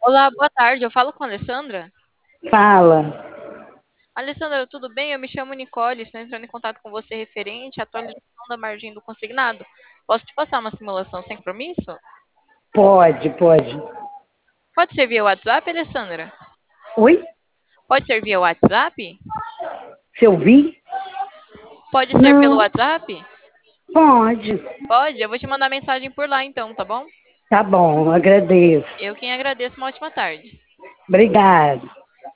Olá, boa tarde. Eu falo com a Alessandra. Fala. Alessandra, tudo bem? Eu me chamo Nicole, estou entrando em contato com você referente à atualização da margem do consignado. Posso te passar uma simulação sem compromisso? Pode, pode. Pode ser via WhatsApp, Alessandra? Oi? Pode ser via WhatsApp? Se eu vi? Pode ser pelo Não, WhatsApp? pode. Pode, eu vou te mandar mensagem por lá então, tá bom? Tá bom, agradeço. Eu quem agradeço, uma ótima tarde. Obrigada.